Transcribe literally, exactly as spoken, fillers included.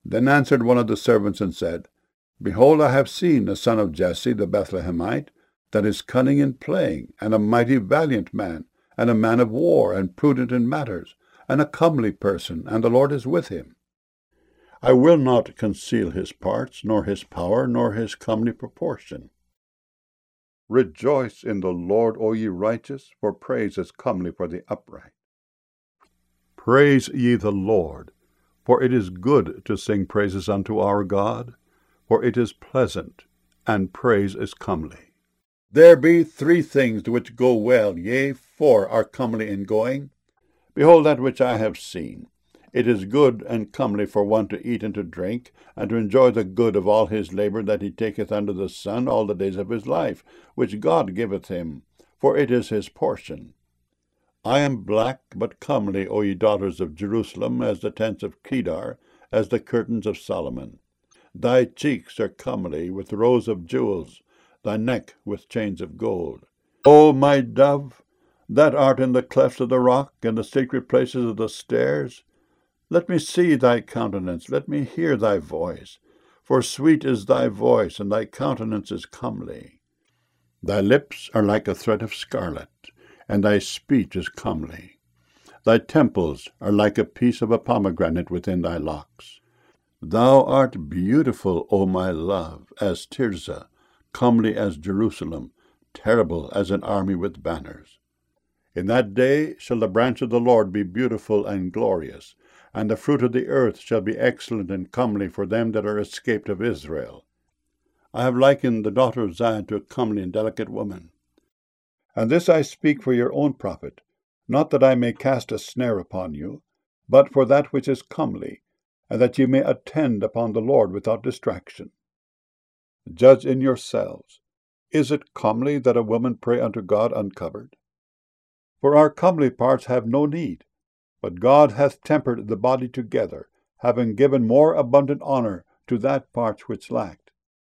Then answered one of the servants and said, Behold, I have seen a son of Jesse the Bethlehemite, that is cunning in playing, and a mighty valiant man, and a man of war, and prudent in matters, and a comely person, and the Lord is with him. I will not conceal his parts, nor his power, nor his comely proportion. Rejoice in the Lord, O ye righteous, for praise is comely for the upright. Praise ye the Lord, for it is good to sing praises unto our God, for it is pleasant, and praise is comely. There be three things which go well, yea, four are comely in going. Behold that which I have seen. It is good and comely for one to eat and to drink, and to enjoy the good of all his labor that he taketh under the sun all the days of his life, which God giveth him, for it is his portion. I am black, but comely, O ye daughters of Jerusalem, as the tents of Kedar, as the curtains of Solomon. Thy cheeks are comely with rows of jewels, thy neck with chains of gold. O my dove, that art in the clefts of the rock, and the secret places of the stairs, let me see thy countenance, let me hear thy voice. For sweet is thy voice, and thy countenance is comely. Thy lips are like a thread of scarlet, and thy speech is comely. Thy temples are like a piece of a pomegranate within thy locks. Thou art beautiful, O my love, as Tirzah, comely as Jerusalem, terrible as an army with banners. In that day shall the branch of the Lord be beautiful and glorious, and the fruit of the earth shall be excellent and comely for them that are escaped of Israel. I have likened the daughter of Zion to a comely and delicate woman. And this I speak for your own profit, not that I may cast a snare upon you, but for that which is comely, and that ye may attend upon the Lord without distraction. Judge in yourselves. Is it comely that a woman pray unto God uncovered? For our comely parts have no need, but God hath tempered the body together, having given more abundant honour to that part which lacked.